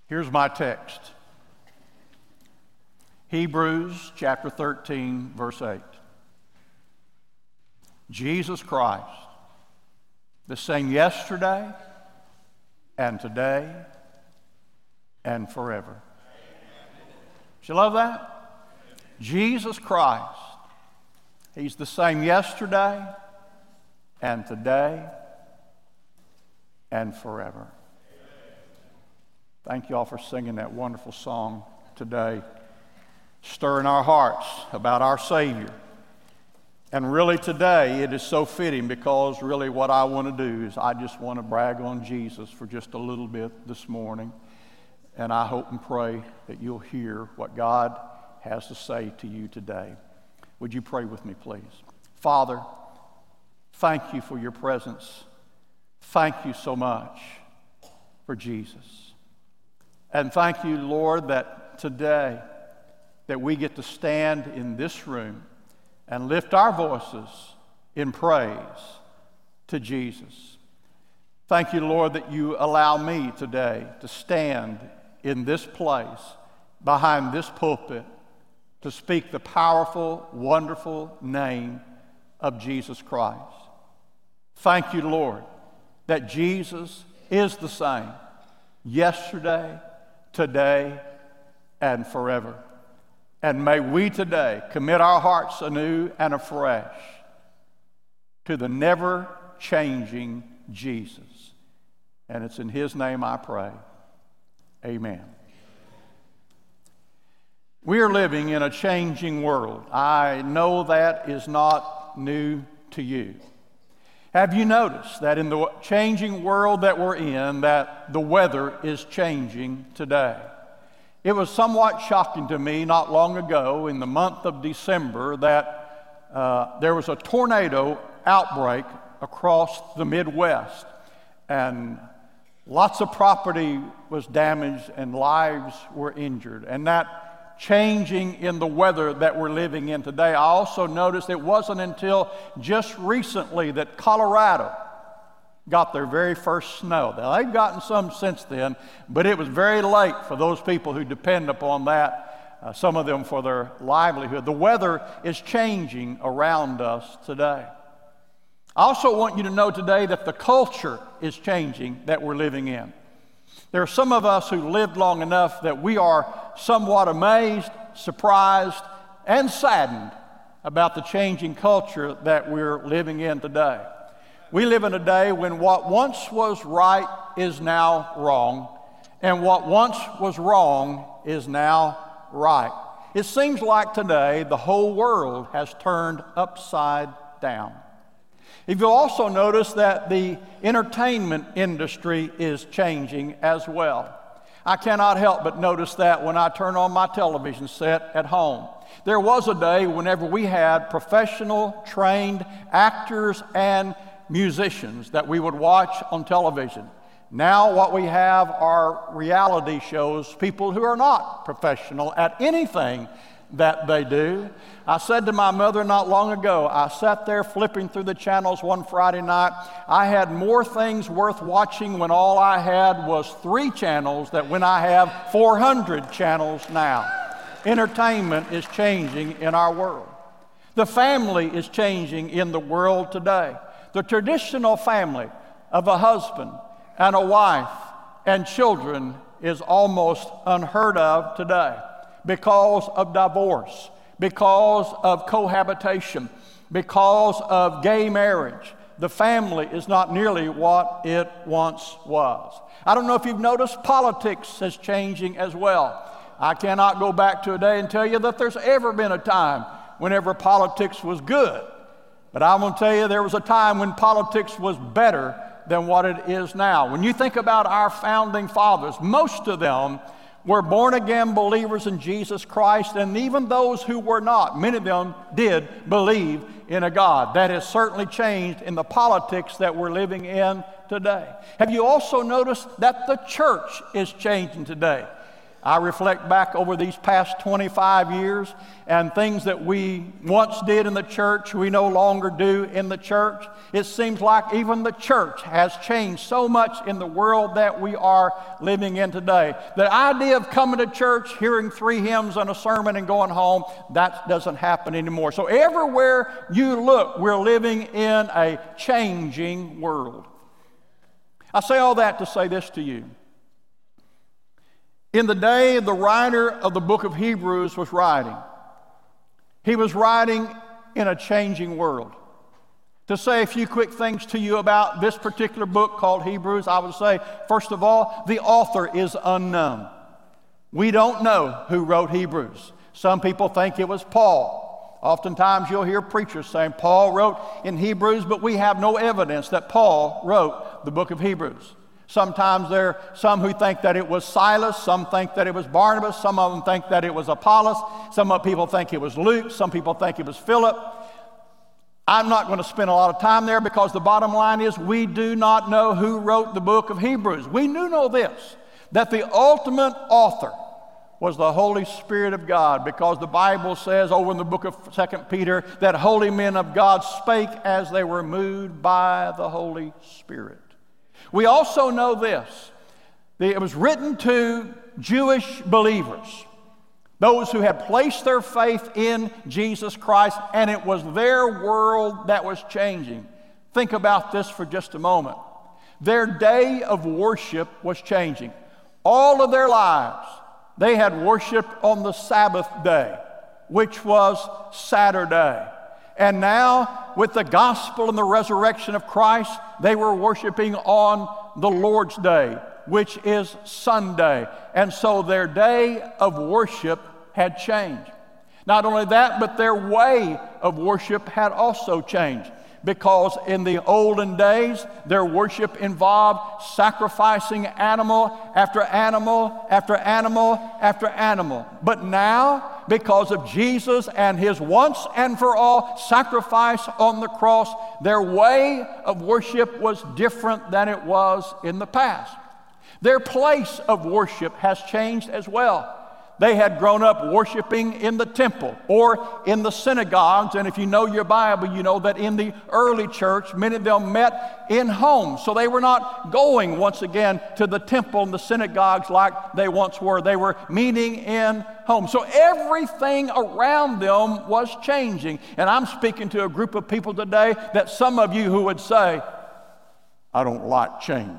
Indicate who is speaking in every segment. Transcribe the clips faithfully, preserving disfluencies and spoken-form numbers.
Speaker 1: Here's my text. Hebrews chapter thirteen, verse eight. Jesus Christ, the same yesterday and today and forever. Do you love that? Jesus Christ, He's the same yesterday and today and forever. Thank you all for singing that wonderful song today, stirring our hearts about our Savior. And really today it is so fitting, because really what I want to do is I just want to brag on Jesus for just a little bit this morning. And I hope and pray that you'll hear what God has to say to you today. Would you pray with me, please? Father, thank you for your presence. Thank you so much for Jesus. And thank you, Lord, that today that we get to stand in this room and lift our voices in praise to Jesus. Thank you, Lord, that you allow me today to stand in this place, behind this pulpit, to speak the powerful, wonderful name of Jesus Christ. Thank you, Lord, that Jesus is the same yesterday, today, and forever. And may we today commit our hearts anew and afresh to the never-changing Jesus. And it's in His name I pray. Amen. We are living in a changing world. I know that is not new to you. Have you noticed that in the changing world that we're in, that the weather is changing today? It was somewhat shocking to me not long ago in the month of December that uh, there was a tornado outbreak across the Midwest, and lots of property was damaged and lives were injured. And that changing in the weather that we're living in today, I also noticed it wasn't until just recently that Colorado got their very first snow. Now, they've gotten some since then, but it was very late for those people who depend upon that, uh, some of them for their livelihood. The weather is changing around us today. I also want you to know today that the culture is changing that we're living in. There are some of us who lived long enough that we are somewhat amazed, surprised, and saddened about the changing culture that we're living in today. We live in a day when what once was right is now wrong, and what once was wrong is now right. It seems like today the whole world has turned upside down. If you'll also notice that the entertainment industry is changing as well. I cannot help but notice that when I turn on my television set at home. There was a day whenever we had professional, trained actors and musicians that we would watch on television. Now what we have are reality shows, people who are not professional at anything that they do. I said to my mother not long ago, I sat there flipping through the channels one Friday night. I had more things worth watching when all I had was three channels than when I have four hundred channels now. Entertainment is changing in our world. The family is changing in the world today. The traditional family of a husband and a wife and children is almost unheard of today because of divorce, because of cohabitation, because of gay marriage. The family is not nearly what it once was. I don't know if you've noticed, politics is changing as well. I cannot go back to a day and tell you that there's ever been a time whenever politics was good. But I'm going to tell you there was a time when politics was better than what it is now. When you think about our founding fathers, most of them were born-again believers in Jesus Christ, and even those who were not, many of them did believe in a God. That has certainly changed in the politics that we're living in today. Have you also noticed that the church is changing today? I reflect back over these past twenty-five years and things that we once did in the church, we no longer do in the church. It seems like even the church has changed so much in the world that we are living in today. The idea of coming to church, hearing three hymns and a sermon and going home, that doesn't happen anymore. So everywhere you look, we're living in a changing world. I say all that to say this to you. In the day the writer of the book of Hebrews was writing, he was writing in a changing world. To say a few quick things to you about this particular book called Hebrews, I would say, first of all, the author is unknown. We don't know who wrote Hebrews. Some people think it was Paul. Oftentimes you'll hear preachers saying Paul wrote in Hebrews, but we have no evidence that Paul wrote the book of Hebrews. Sometimes there are some who think that it was Silas, some think that it was Barnabas, some of them think that it was Apollos, some of people think it was Luke, some people think it was Philip. I'm not going to spend a lot of time there because the bottom line is we do not know who wrote the book of Hebrews. We do know this, that the ultimate author was the Holy Spirit of God, because the Bible says over in the book of Second Peter that holy men of God spake as they were moved by the Holy Spirit. We also know this, that it was written to Jewish believers, those who had placed their faith in Jesus Christ, and it was their world that was changing. Think about this for just a moment. Their day of worship was changing. All of their lives, they had worshiped on the Sabbath day, which was Saturday. And now, with the gospel and the resurrection of Christ, they were worshiping on the Lord's Day, which is Sunday. And so their day of worship had changed. Not only that, but their way of worship had also changed. Because in the olden days, their worship involved sacrificing animal after animal after animal after animal. But now, because of Jesus and his once and for all sacrifice on the cross, their way of worship was different than it was in the past. Their place of worship has changed as well. They had grown up worshiping in the temple or in the synagogues. And if you know your Bible, you know that in the early church, many of them met in homes. So they were not going once again to the temple and the synagogues like they once were. They were meeting in homes. So everything around them was changing. And I'm speaking to a group of people today that some of you who would say, I don't like change.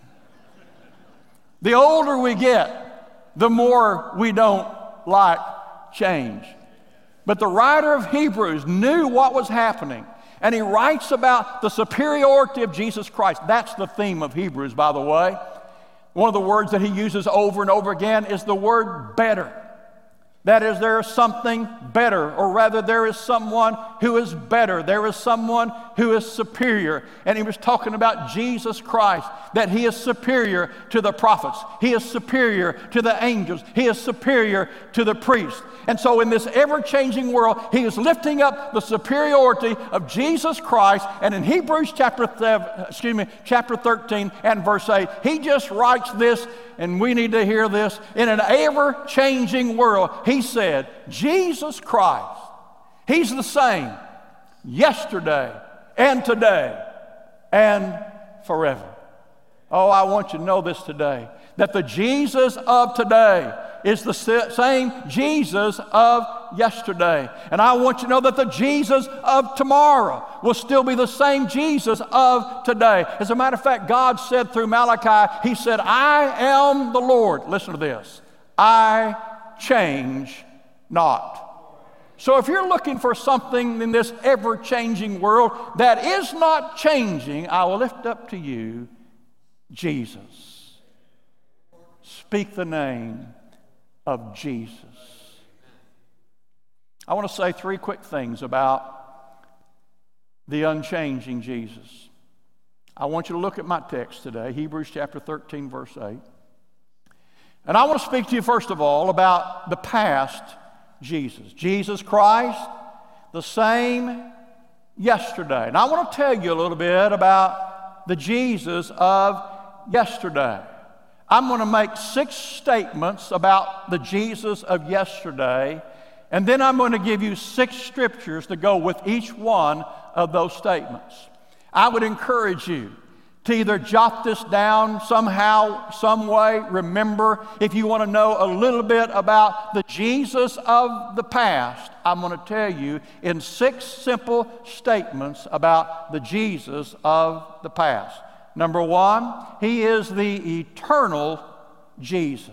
Speaker 1: The older we get, the more we don't like change. But the writer of Hebrews knew what was happening, and he writes about the superiority of Jesus Christ. That's the theme of Hebrews, by the way. One of the words that he uses over and over again is the word better. That is, there is something better, or rather there is someone who is better. There is someone who is superior. And he was talking about Jesus Christ, that he is superior to the prophets. He is superior to the angels. He is superior to the priests. And so in this ever-changing world, he is lifting up the superiority of Jesus Christ. And in Hebrews chapter seven, excuse me, chapter thirteen and verse eight, he just writes this, and we need to hear this. In an ever-changing world, he said, Jesus Christ, he's the same yesterday and today and forever. Oh, I want you to know this today, that the Jesus of today is the same Jesus of yesterday. And I want you to know that the Jesus of tomorrow will still be the same Jesus of today. As a matter of fact, God said through Malachi, he said, I am the Lord. Listen to this. I change not. So if you're looking for something in this ever-changing world that is not changing, I will lift up to you Jesus. Speak the name of Jesus. I want to say three quick things about the unchanging Jesus. I want you to look at my text today, Hebrews chapter thirteen, verse eight. And I want to speak to you first of all about the past Jesus. Jesus Christ, the same yesterday. And I want to tell you a little bit about the Jesus of yesterday. I'm going to make six statements about the Jesus of yesterday, and then I'm going to give you six scriptures to go with each one of those statements. I would encourage you to either jot this down somehow, some way. Remember, if you want to know a little bit about the Jesus of the past, I'm going to tell you in six simple statements about the Jesus of the past. Number one, he is the eternal Jesus.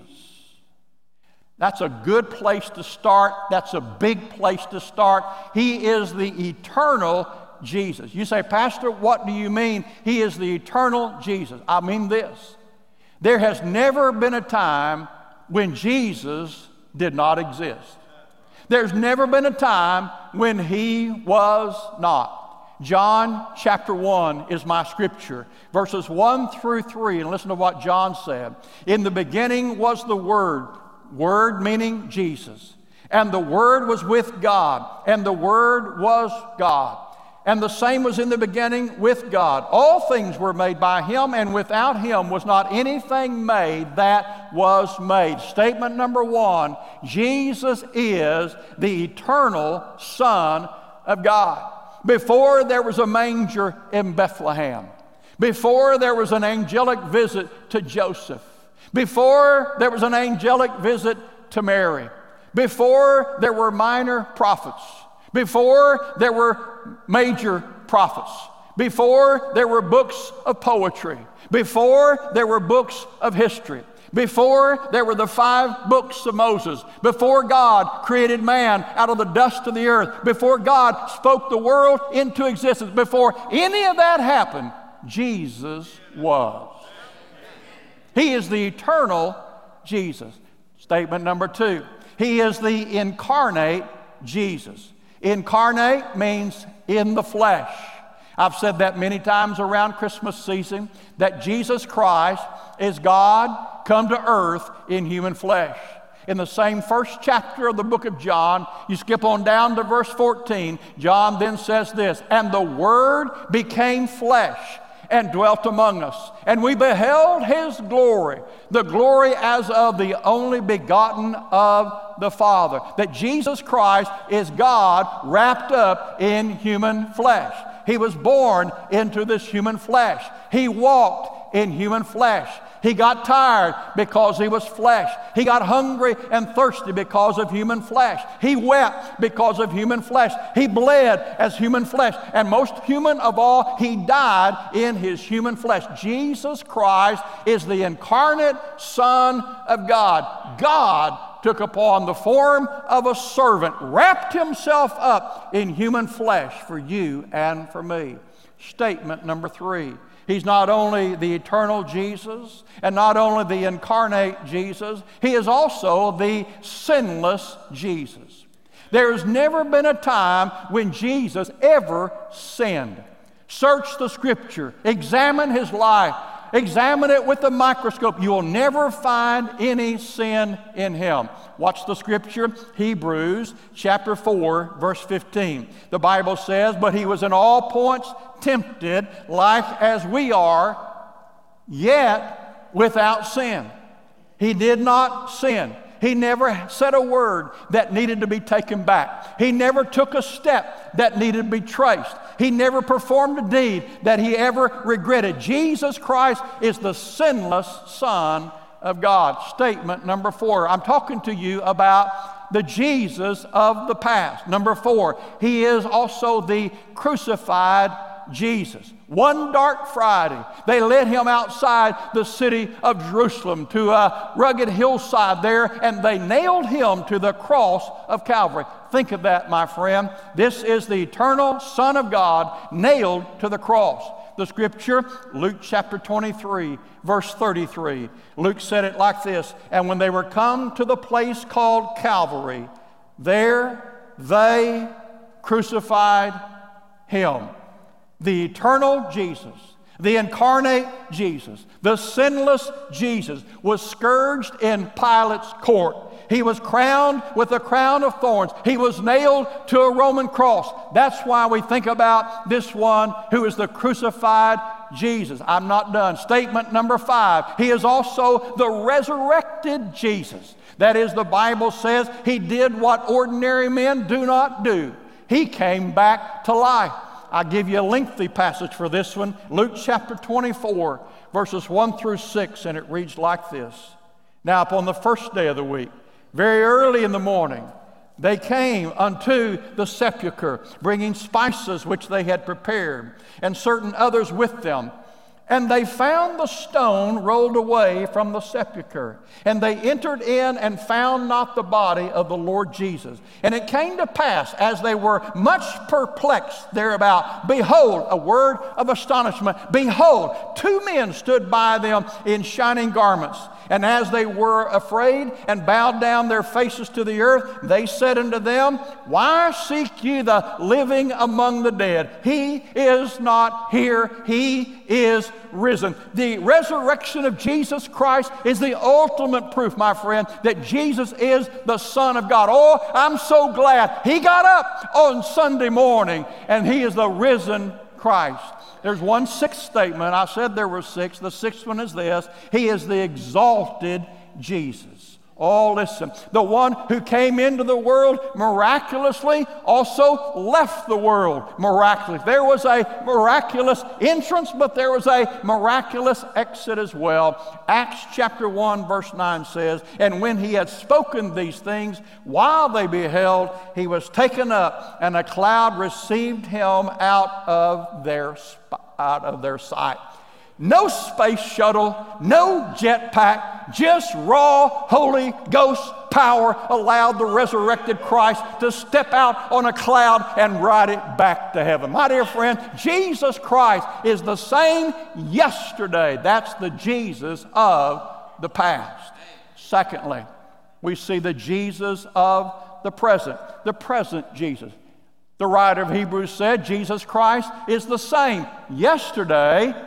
Speaker 1: That's a good place to start. That's a big place to start. He is the eternal Jesus. You say, Pastor, what do you mean? He is the eternal Jesus. I mean this. There has never been a time when Jesus did not exist. There's never been a time when he was not. John chapter one is my scripture, verses one through three, and listen to what John said. In the beginning was the Word, Word meaning Jesus, and the Word was with God, and the Word was God. And the same was in the beginning with God. All things were made by him, and without him was not anything made that was made. Statement number one, Jesus is the eternal Son of God. Before there was a manger in Bethlehem, before there was an angelic visit to Joseph, before there was an angelic visit to Mary, before there were minor prophets, before there were major prophets, before there were books of poetry, before there were books of history, before there were the five books of Moses, before God created man out of the dust of the earth, before God spoke the world into existence, before any of that happened, Jesus was. He is the eternal Jesus. Statement number two, he is the incarnate Jesus. Incarnate means in the flesh. I've said that many times around Christmas season, that Jesus Christ is God come to earth in human flesh. In the same first chapter of the book of John, you skip on down to verse fourteen, John then says this, and the Word became flesh and dwelt among us, and we beheld his glory, the glory as of the only begotten of the Father. That Jesus Christ is God wrapped up in human flesh. He was born into this human flesh. He walked in human flesh. He got tired because he was flesh. He got hungry and thirsty because of human flesh. He wept because of human flesh. He bled as human flesh. And most human of all, he died in his human flesh. Jesus Christ is the incarnate Son of God. God took upon the form of a servant, wrapped himself up in human flesh for you and for me. Statement number three. He's not only the eternal Jesus and not only the incarnate Jesus, he is also the sinless Jesus. There has never been a time when Jesus ever sinned. Search the scripture, examine his life, examine it with a microscope. You will never find any sin in him. Watch the scripture, Hebrews chapter four, verse fifteen. The Bible says, but he was in all points tempted like as we are, yet without sin. He did not sin. He never said a word that needed to be taken back. He never took a step that needed to be traced. He never performed a deed that he ever regretted. Jesus Christ is the sinless Son of God. Statement number four. I'm talking to you about the Jesus of the past. Number four, he is also the crucified Jesus. One dark Friday, they led him outside the city of Jerusalem to a rugged hillside there, and they nailed him to the cross of Calvary. Think of that, my friend. This is the eternal Son of God nailed to the cross. The scripture, Luke chapter twenty-three, verse thirty-three. Luke said it like this, and when they were come to the place called Calvary, there they crucified him. The eternal Jesus, the incarnate Jesus, the sinless Jesus was scourged in Pilate's court. He was crowned with a crown of thorns. He was nailed to a Roman cross. That's why we think about this one who is the crucified Jesus. I'm not done. Statement number five, He is also the resurrected Jesus. That is, the Bible says He did what ordinary men do not do. He came back to life. I'll give you a lengthy passage for this one. Luke chapter twenty-four, verses one through six, and it reads like this. Now upon the first day of the week, very early in the morning, they came unto the sepulchre, bringing spices which they had prepared, and certain others with them. And they found the stone rolled away from the sepulchre. And they entered in and found not the body of the Lord Jesus. And it came to pass, as they were much perplexed thereabout, behold, a word of astonishment, behold, two men stood by them in shining garments. And as they were afraid and bowed down their faces to the earth, they said unto them, Why seek ye the living among the dead? He is not here, He is risen. The resurrection of Jesus Christ is the ultimate proof, my friend, that Jesus is the Son of God. Oh, I'm so glad He got up on Sunday morning and He is the risen Christ. There's one sixth statement. I said there were six. The sixth one is this. He is the exalted Jesus. Oh, listen. The one who came into the world miraculously also left the world miraculously. There was a miraculous entrance, but there was a miraculous exit as well. Acts chapter one, verse nine says, And when He had spoken these things, while they beheld, He was taken up, and a cloud received Him out of their out of their sight. No space shuttle, no jetpack, just raw Holy Ghost power allowed the resurrected Christ to step out on a cloud and ride it back to heaven. My dear friend, Jesus Christ is the same yesterday. That's the Jesus of the past. Secondly, we see the Jesus of the present, the present Jesus. The writer of Hebrews said Jesus Christ is the same yesterday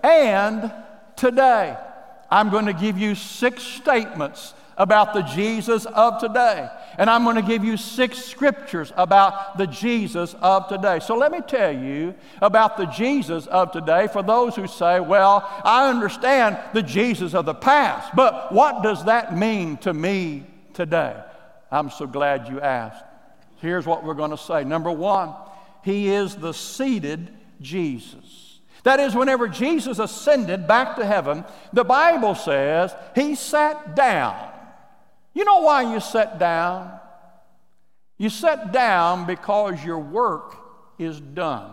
Speaker 1: and today. I'm going to give you six statements about the Jesus of today. And I'm going to give you six scriptures about the Jesus of today. So let me tell you about the Jesus of today for those who say, well, I understand the Jesus of the past, but what does that mean to me today? I'm so glad you asked. Here's what we're going to say. Number one, He is the seated Jesus. That is, whenever Jesus ascended back to heaven, the Bible says He sat down. You know why you sat down? You sat down because your work is done.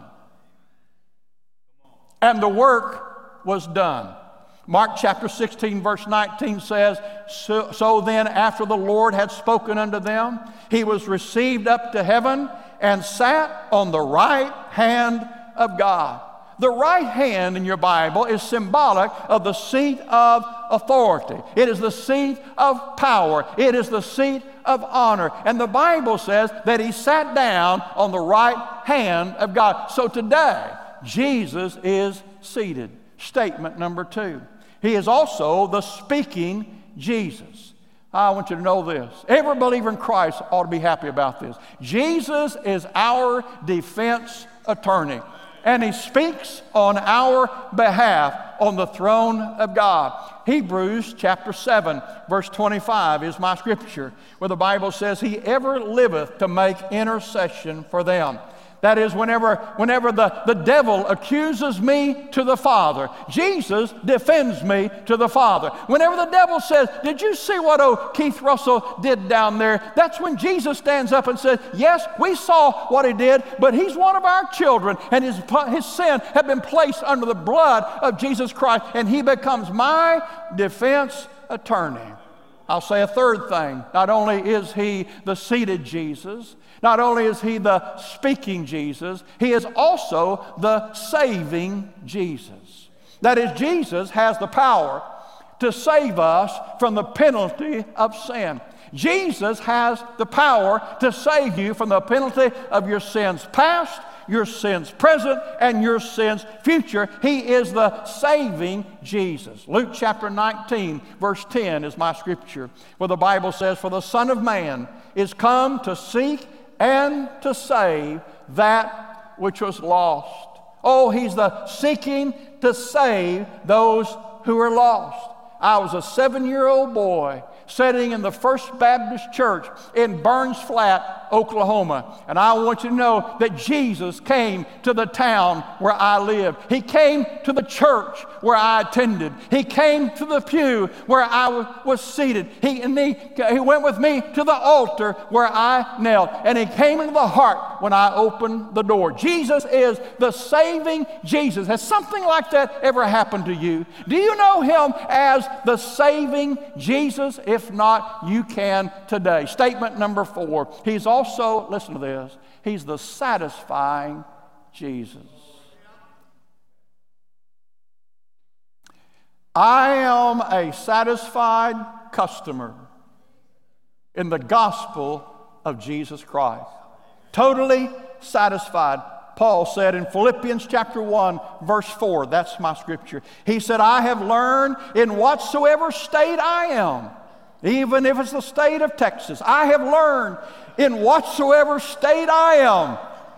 Speaker 1: And the work was done. Mark chapter sixteen, verse nineteen says, so, so then after the Lord had spoken unto them, He was received up to heaven and sat on the right hand of God. The right hand in your Bible is symbolic of the seat of authority. It is the seat of power. It is the seat of honor. And the Bible says that He sat down on the right hand of God. So today, Jesus is seated. Statement number two. He is also the speaking Jesus. I want you to know this. Every believer in Christ ought to be happy about this. Jesus is our defense attorney, and He speaks on our behalf on the throne of God. Hebrews chapter seven, verse twenty-five is my scripture, where the Bible says, He ever liveth to make intercession for them. That is, whenever, whenever the, the devil accuses me to the Father, Jesus defends me to the Father. Whenever the devil says, did you see what old Keith Russell did down there? That's when Jesus stands up and says, yes, we saw what he did, but he's one of our children, and his, his sin had been placed under the blood of Jesus Christ, and he becomes my defense attorney. I'll say a third thing. Not only is he the seated Jesus, not only is he the speaking Jesus, he is also the saving Jesus. That is, Jesus has the power to save us from the penalty of sin. Jesus has the power to save you from the penalty of your sins past, your sins present, and your sins future. He is the saving Jesus. Luke chapter nineteen, verse ten is my scripture, where the Bible says, for the Son of Man is come to seek and to save that which was lost. Oh, He's the seeking to save those who are lost. I was a seven-year-old boy sitting in the First Baptist Church in Burns Flat, Oklahoma. And I want you to know that Jesus came to the town where I lived. He came to the church where I attended. He came to the pew where I w- was seated. He, and he, he went with me to the altar where I knelt. And He came into the heart when I opened the door. Jesus is the saving Jesus. Has something like that ever happened to you? Do you know Him as the saving Jesus? If not, you can today. Statement number four. He's also, listen to this, He's the satisfying Jesus. I am a satisfied customer in the gospel of Jesus Christ. Totally satisfied. Paul said in Philippians chapter one, verse four, that's my scripture. He said, I have learned in whatsoever state I am, even if it's the state of Texas, I have learned in whatsoever state I am.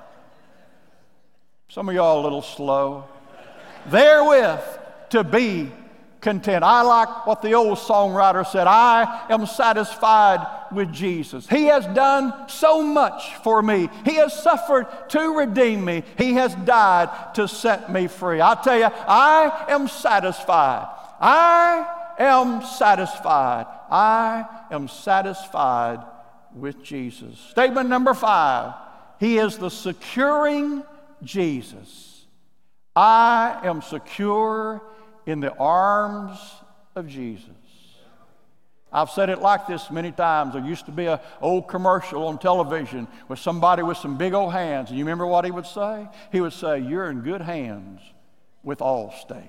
Speaker 1: Some of y'all a little slow. Therewith to be content. I like what the old songwriter said, I am satisfied with Jesus. He has done so much for me. He has suffered to redeem me. He has died to set me free. I tell you, I am satisfied. I am satisfied. I am satisfied with Jesus. Statement number five. He is the securing Jesus. I am secure in the arms of Jesus. I've said it like this many times. There used to be an old commercial on television with somebody with some big old hands. And you remember what he would say? He would say, you're in good hands with Allstate.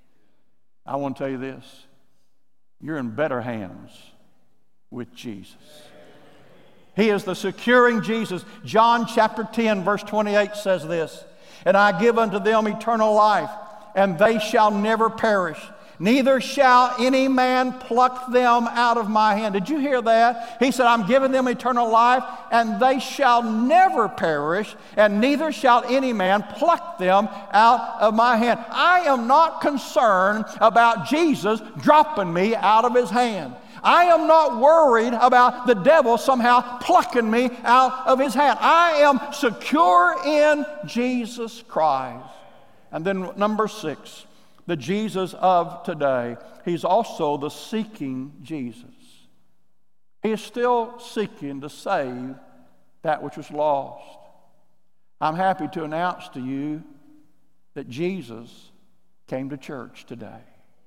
Speaker 1: I want to tell you this. You're in better hands with Jesus. He is the securing Jesus. John chapter ten, verse twenty-eight says this, and I give unto them eternal life, and they shall never perish, neither shall any man pluck them out of my hand. Did you hear that? He said, I'm giving them eternal life, and they shall never perish, and neither shall any man pluck them out of my hand. I am not concerned about Jesus dropping me out of His hand. I am not worried about the devil somehow plucking me out of His hand. I am secure in Jesus Christ. And then number six, the Jesus of today. He's also the seeking Jesus. He is still seeking to save that which was lost. I'm happy to announce to you that Jesus came to church today.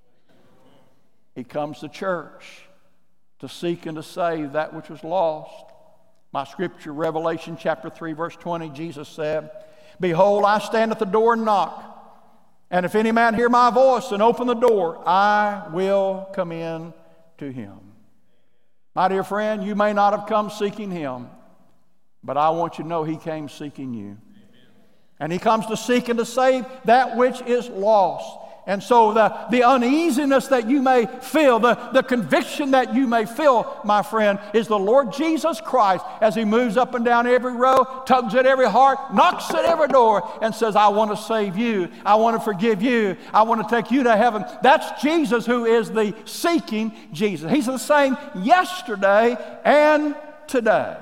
Speaker 1: He comes to church to seek and to save that which was lost. My scripture, Revelation chapter three, verse twenty, Jesus said, behold, I stand at the door and knock. And if any man hear my voice and open the door, I will come in to him. My dear friend, you may not have come seeking Him, but I want you to know He came seeking you. And He comes to seek and to save that which is lost. And so the, the uneasiness that you may feel, the, the conviction that you may feel, my friend, is the Lord Jesus Christ as He moves up and down every row, tugs at every heart, knocks at every door, and says, I want to save you. I want to forgive you. I want to take you to heaven. That's Jesus, who is the seeking Jesus. He's the same yesterday and today.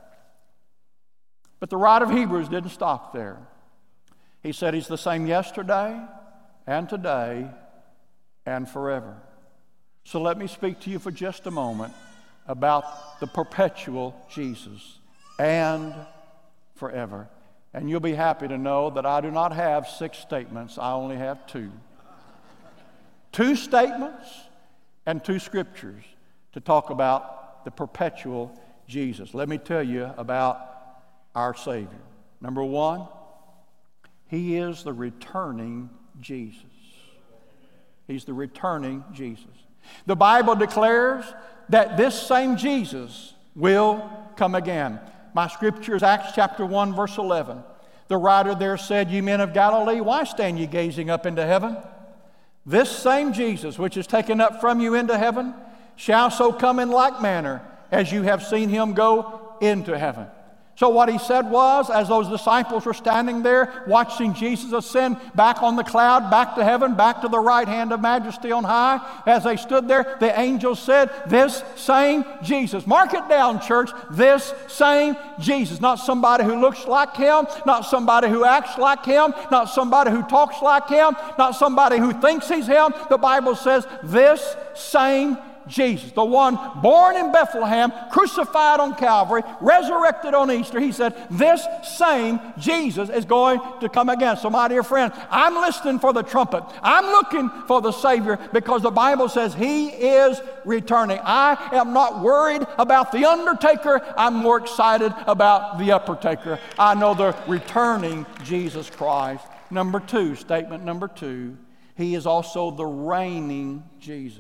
Speaker 1: But the writer of Hebrews didn't stop there. He said He's the same yesterday and today and forever. So let me speak to you for just a moment about the perpetual Jesus and forever. And you'll be happy to know that I do not have six statements. I only have two. Two statements and two scriptures to talk about the perpetual Jesus. Let me tell you about our Savior. Number one, He is the returning Jesus. He's the returning Jesus. The Bible declares that this same Jesus will come again. My scripture is Acts chapter one, verse eleven. The writer there said, ye men of Galilee, why stand ye gazing up into heaven? This same Jesus, which is taken up from you into heaven, shall so come in like manner as you have seen Him go into heaven. So what he said was, as those disciples were standing there watching Jesus ascend back on the cloud, back to heaven, back to the right hand of majesty on high, as they stood there, the angel said, this same Jesus. Mark it down, church. This same Jesus. Not somebody who looks like him, not somebody who acts like him, not somebody who talks like him, not somebody who thinks he's him. The Bible says, this same Jesus, the one born in Bethlehem, crucified on Calvary, resurrected on Easter. He said, this same Jesus is going to come again. So my dear friend, I'm listening for the trumpet. I'm looking for the Savior because the Bible says he is returning. I am not worried about the undertaker. I'm more excited about the uppertaker. I know the returning Jesus Christ. Number two, statement number two, he is also the reigning Jesus.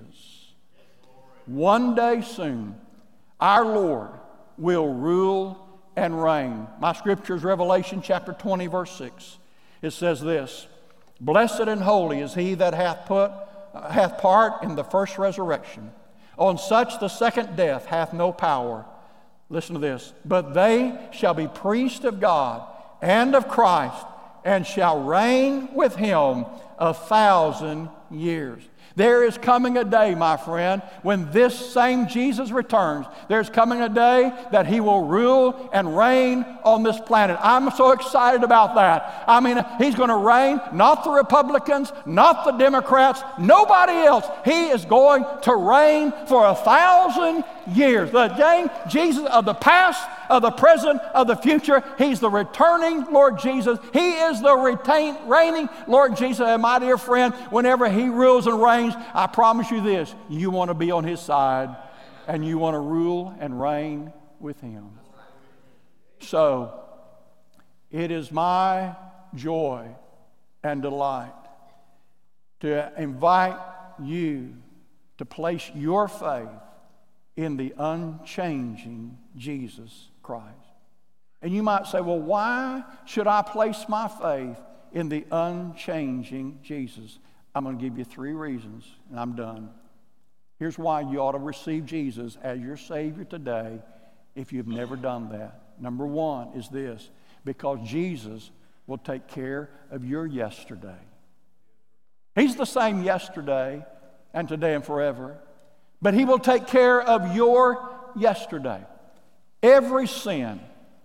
Speaker 1: One day soon, our Lord will rule and reign. My scripture is Revelation chapter twenty, verse six. It says this, blessed and holy is he that hath put uh, hath part in the first resurrection. On such the second death hath no power. Listen to this. But they shall be priests of God and of Christ, and shall reign with him a thousand years. There is coming a day, my friend, when this same Jesus returns. There's coming a day that he will rule and reign on this planet. I'm so excited about that. I mean, he's going to reign, not the Republicans, not the Democrats, nobody else. He is going to reign for a thousand years. The Jesus of the past, of the present, of the future. He's the returning Lord Jesus. He is the retain, reigning Lord Jesus. And my dear friend, whenever he rules and reigns, I promise you this, you want to be on his side and you want to rule and reign with him. So, it is my joy and delight to invite you to place your faith in the unchanging Jesus Christ. And you might say, well, why should I place my faith in the unchanging Jesus? I'm going to give you three reasons, and I'm done. Here's why you ought to receive Jesus as your Savior today if you've never done that. Number one is this, because Jesus will take care of your yesterday. He's the same yesterday and today and forever, but he will take care of your yesterday. Every sin,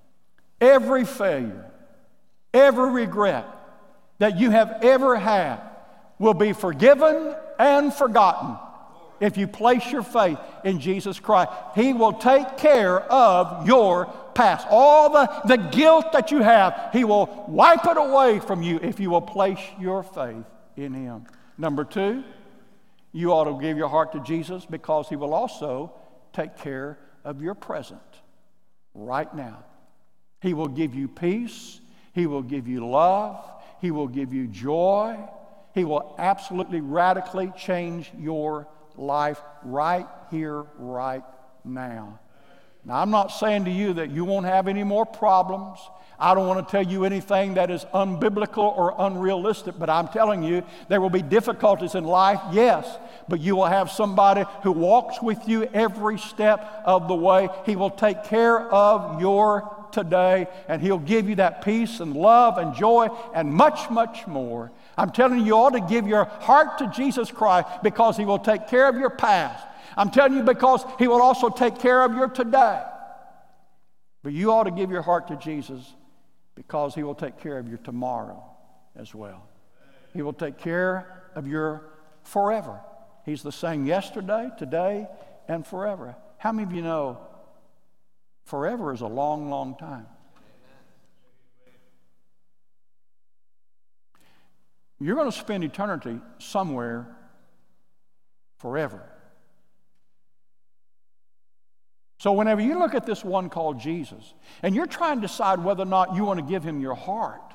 Speaker 1: every failure, every regret that you have ever had will be forgiven and forgotten if you place your faith in Jesus Christ. He will take care of your past. All the, the guilt that you have, he will wipe it away from you if you will place your faith in him. Number two, you ought to give your heart to Jesus because he will also take care of your present right now. He will give you peace. He will give you love. He will give you joy. He will absolutely radically change your life right here, right now. Now, I'm not saying to you that you won't have any more problems. I don't want to tell you anything that is unbiblical or unrealistic, but I'm telling you there will be difficulties in life, yes, but you will have somebody who walks with you every step of the way. He will take care of your today, and he'll give you that peace and love and joy and much, much more. I'm telling you, you ought to give your heart to Jesus Christ because he will take care of your past. I'm telling you because he will also take care of your today. But you ought to give your heart to Jesus because he will take care of your tomorrow as well. He will take care of your forever. He's the same yesterday, today, and forever. How many of you know forever is a long, long time? You're going to spend eternity somewhere forever. So whenever you look at this one called Jesus, and you're trying to decide whether or not you want to give him your heart,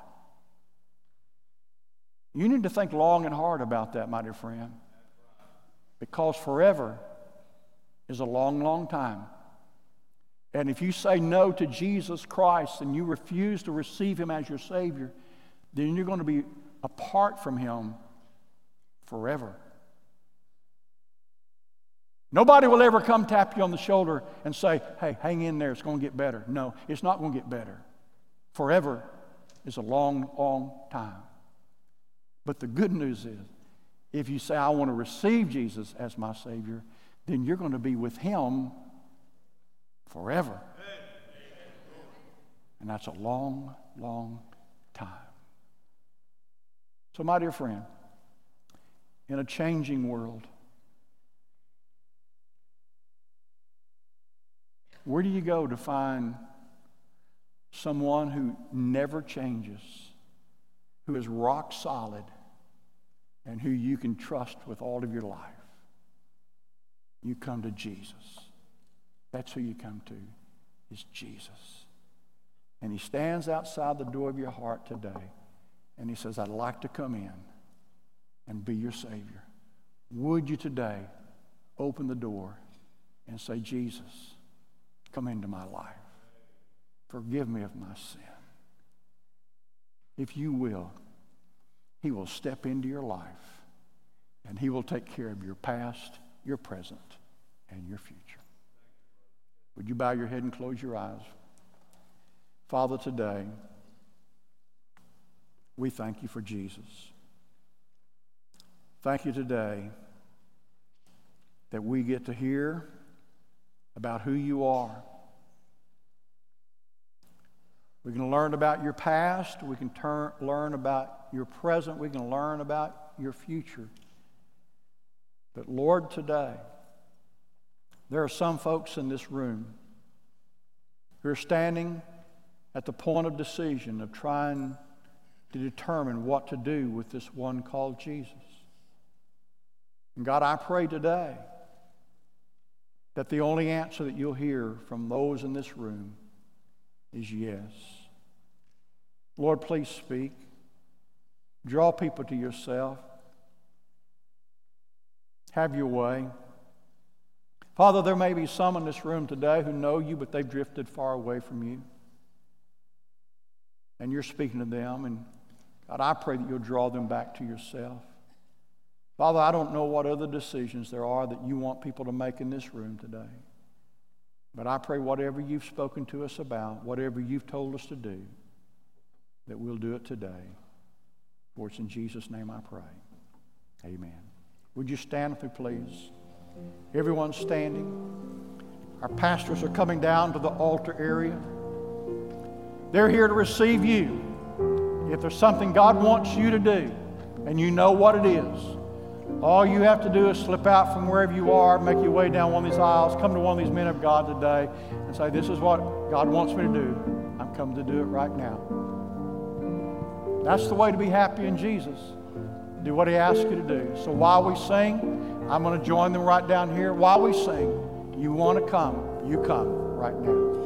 Speaker 1: you need to think long and hard about that, my dear friend. Because forever is a long, long time. And if you say no to Jesus Christ and you refuse to receive him as your Savior, then you're going to be apart from him forever. Nobody will ever come tap you on the shoulder and say, hey, hang in there, it's going to get better. No, it's not going to get better. Forever is a long, long time. But the good news is, if you say, I want to receive Jesus as my Savior, then you're going to be with Him forever. And that's a long, long time. So, my dear friend, in a changing world, where do you go to find someone who never changes, who is rock solid, and who you can trust with all of your life? You come to Jesus. That's who you come to, is Jesus. And He stands outside the door of your heart today, and He says, I'd like to come in and be your Savior. Would you today open the door and say, Jesus, come into my life. Forgive me of my sin. If you will, He will step into your life, and He will take care of your past, your present, and your future. Would you bow your head and close your eyes? Father, today, we thank You for Jesus. Thank You today that we get to hear about who You are. We can learn about Your past. We can turn, learn about Your present. We can learn about Your future. But Lord, today, there are some folks in this room who are standing at the point of decision of trying to determine what to do with this one called Jesus. And God, I pray today that the only answer that You'll hear from those in this room is yes. Lord, please speak. Draw people to Yourself. Have Your way. Father, there may be some in this room today who know You, but they've drifted far away from You. And You're speaking to them, and God, I pray that You'll draw them back to Yourself. Father, I don't know what other decisions there are that You want people to make in this room today. But I pray whatever You've spoken to us about, whatever You've told us to do, that we'll do it today. For it's in Jesus' name I pray. Amen. Would you stand with me, please? Everyone's standing. Our pastors are coming down to the altar area. They're here to receive you. If there's something God wants you to do, and you know what it is, all you have to do is slip out from wherever you are, make your way down one of these aisles, come to one of these men of God today, and say, this is what God wants me to do. I'm coming to do it right now. That's the way to be happy in Jesus. Do what He asks you to do. So while we sing, I'm going to join them right down here. While we sing, you want to come, you come right now.